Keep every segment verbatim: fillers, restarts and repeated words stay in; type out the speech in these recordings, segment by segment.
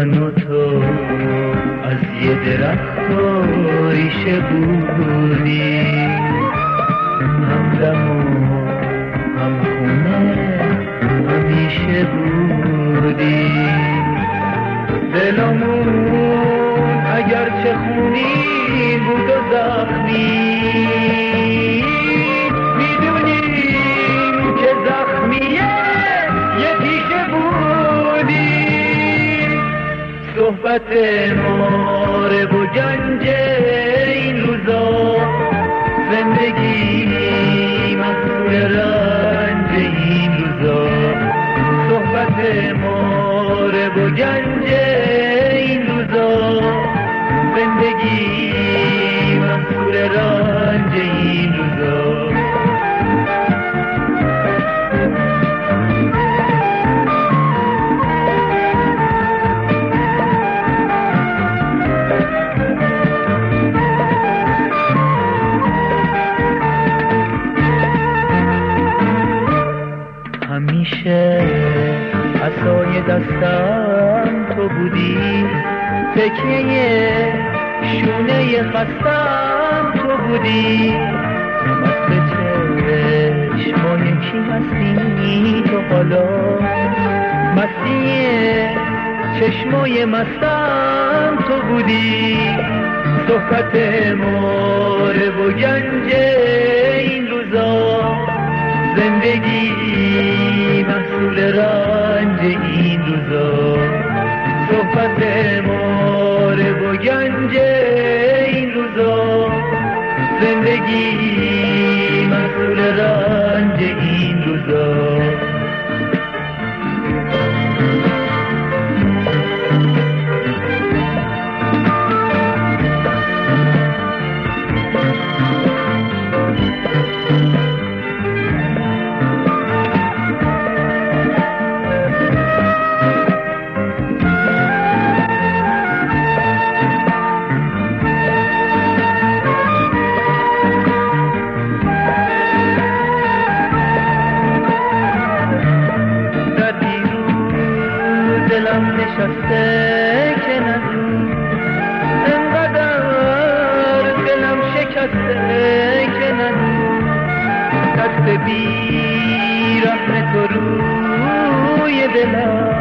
من و تو از یه درخت و ریشه بودیم، همدم و هم خونه همیشه بودیم. دلمون اگرچه خونی بود و زخمی، میدونیم که زخمیه یه تیشه بودیم. صحبت ماره و گنج این روزا، زندگی مسئول رنج این روزا. صحبت ماره و گنج این روزا، زندگی مسئول رنج این روزا. همیشه عصای دستم تو بودی، تکیه شونه خستم تو بودی. مست چشمای کی هستی تو حالا، مستی چشمای مستم تو بودی. صحبت ماره و گنج این روزا، زندگی محصول رنج این روزا. صحبت ماره و گنج این روزا، زندگی محصول رنج این روزا. دلم نشسته که ندون، انقدر دلم شکسته که ندون. دست بی رحم تو روی دلم،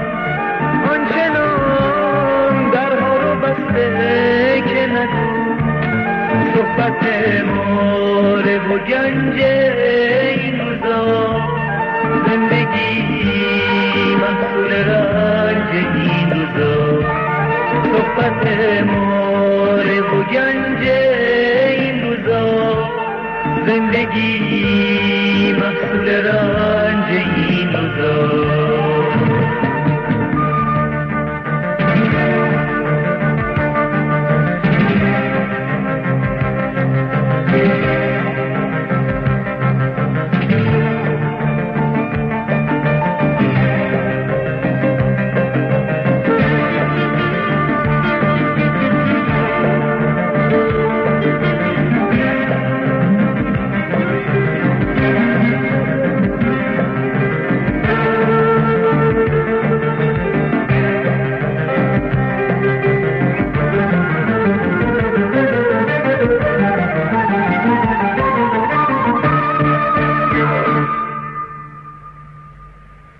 آنچنان درها رو بسته که ندون. صحبت ماره و گنج این روزا، زندگی محصول رنج این روزا. صحبت ماره و گنج این روزا، زندگی محصول رنج